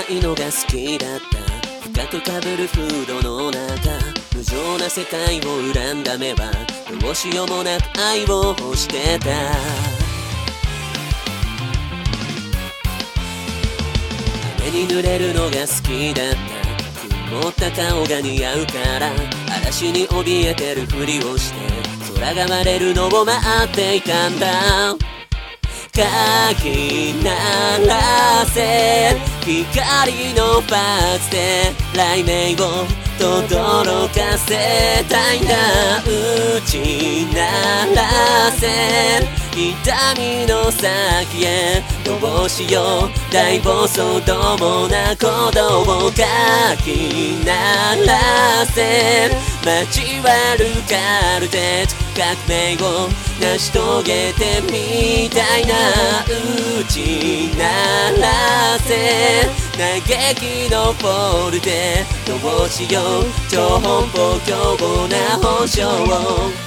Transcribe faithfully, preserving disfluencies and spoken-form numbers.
ないのが好きだった。深くかぶるフードの中、無情な世界を恨んだ目はどうしようもなく愛を欲してた。雨に濡れるのが好きだった。曇った顔が似合うから嵐に怯えてるふりをして空が割れるのを待っていたんだ。かき鳴らせ光のパーツで雷鳴を轟かせたいんだ。打ち鳴らせ痛みの先へどうしよう大暴走どもな鼓動をかき鳴らせ交わるカルテット革命を成し遂げてみたいな。打ち鳴らせ嘆きのフォルテどうしよう超奔放凶暴な保証を